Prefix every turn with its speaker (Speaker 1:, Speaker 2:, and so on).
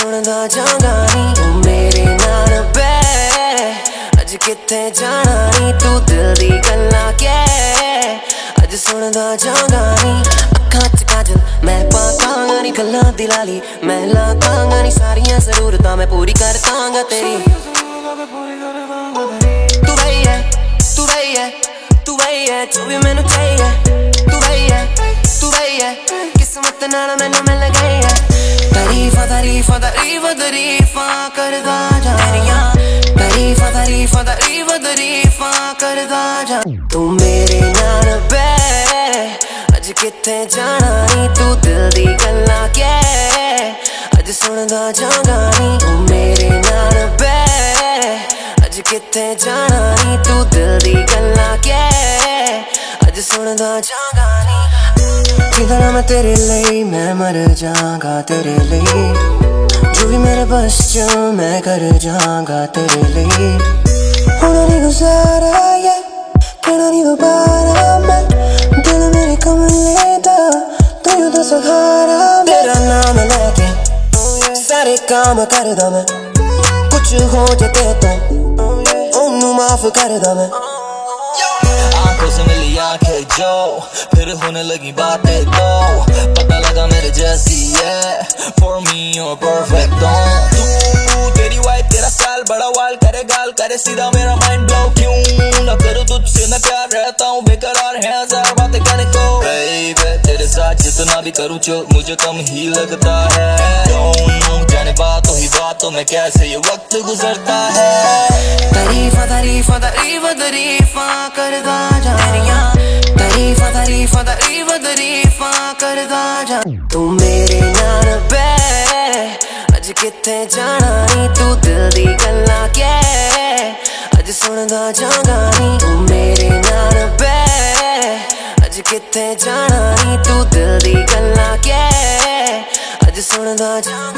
Speaker 1: सुनदा जांगा नी तू मेरे नाल बे अज किथे जाना नी तू दिल दी गल्लां के अज सुनदा जांगा नी अखां च काजल मैं पाकांगा नी गल्लां दी लाली मैं लाकांगा नी सारियां जरूरतां मैं पूरी कर दांगा तेरी तू वही है तू वही है तू वही है जो भी मैनू चाहिए तू वही है तू वही है किस्मत नाल मैनू मिल गई है तारीफां तारीफां तारीफां तारीफां करदा जा तेरियां तारीफां तारीफां तारीफां तारीफां करदा जा तू मेरे नाल बे अज किथे जाना नी तू दिल दी गल्लां के अज सुनदा जांगा नी तू मेरे नाल बे अज किथे जाना नी तू दिल दी गल्लां के अज सुनदा जांगा नी जिधर मैं तेरे लिए मैं मर जाऊंगा तेरे लिए जो भी मेरे बस च मैं कर जाऊंगा तेरे लिए होना नहीं गुजारा ये कहना नहीं दोबारा मैं दिल मेरे कम लेता तू यूं तो सहारा तेरा नाम लेके सारे काम करदा मैं कुछ हो जाते तो ओनू माफ करदा मैं
Speaker 2: आंखों से मिली आंखें जो फिर होने लगी बातें तो पता लगा मेरे जैसी है for me you're perfect तू तेरी वाइफ तेरा स्टाइल बड़ा वाइल्ड करे गाल करे सीधा मेरा माइंड ब्लो क्यों ना करूँ तुझसे मैं प्यार रहता हूँ बेकरार है हजार बातें करने को baby तेरे साथ जितना भी करूँ चल मुझे कम ही लगता है don't know जाने बातों ही बातों में कैसे ये वक्त गुजरता है
Speaker 1: तारीफां तारीफां तारीफां तारीफां करदा जा तेरियां तारीफां तारीफां तारीफां तारीफां करदा जा तू मेरे नाल बे अज किथे जाना नी तू दिल दी गल्लां के अज सुनदा जांगा नी तू मेरे नाल बे अज किथे जाना नी तू दिल दी गल्लां के अज सुनदा जांगा